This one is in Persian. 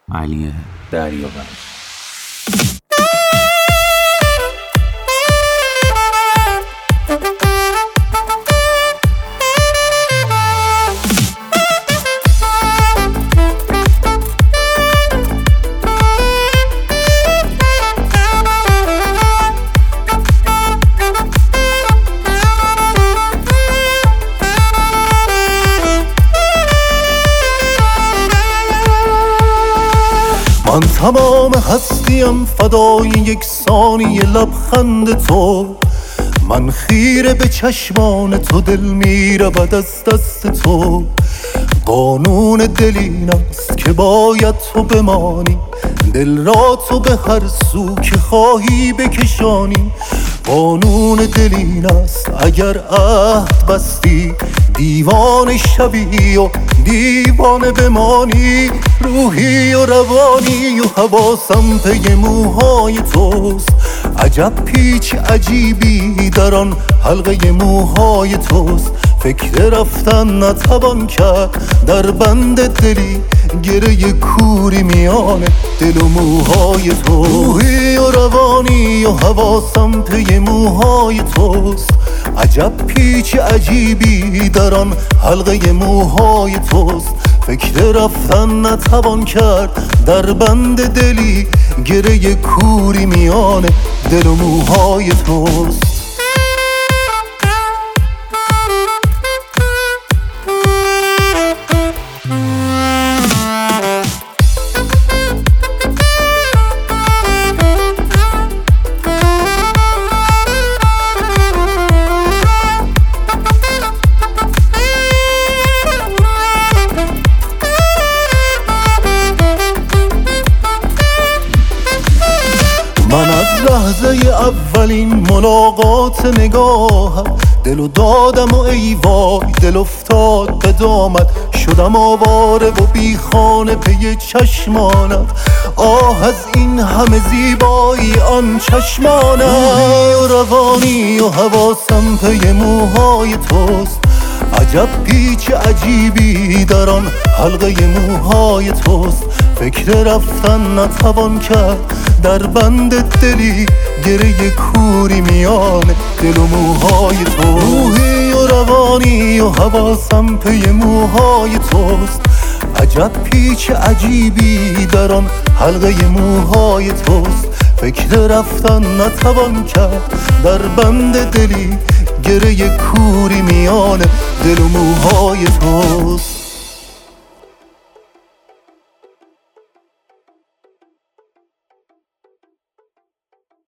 علی دریاوند. من تمام هستیم فدای یک ثانیه لبخند تو، من خیره به چشمان تو، دل میرود از دست تو. قانون دل این است که باید تو بمانی، دل را تو به هر سو که خواهی بکشانی. قانون دل این است اگر عهد بستی دیوانه شوی و دیوانه بمانی. روحی و روانی و حواسم پی موهای توست، عجب پیچ عجیبی در آن حلقه موهای توست. فکر رفتن نتوان کرد در بند دلی، گره کوری میان دل و موهای تو. روحی و روانی و حواسم پی موهای توست، عجب پیچ عجیبی در آن حلقه موهای توست. فکر رفتن نتوان کرد در بند دلی، گره کوری میان دل و موهای توست. من از لحظه اولین ملاقات نگاهم دلو دادم و ای وای دل افتاد به دامت. شدم آواره و بی خانه پی چشمانت، آه از این همه زیبایی آن چشمانت. روحی و روانی و حواسم پی موهای توست، عجب پیچ عجیبی در آن حلقه موهای توست. فکر رفتن نتوان کرد در بند دلی، گره کوری میان دل و موهای تو. روحی و روانی و حواسم پی موهای توست، عجب پیچ عجیبی در آن حلقه موهای توست. فکر رفتن نتوان کرد در بند دلی، گره کوری میان دل و موهای توست.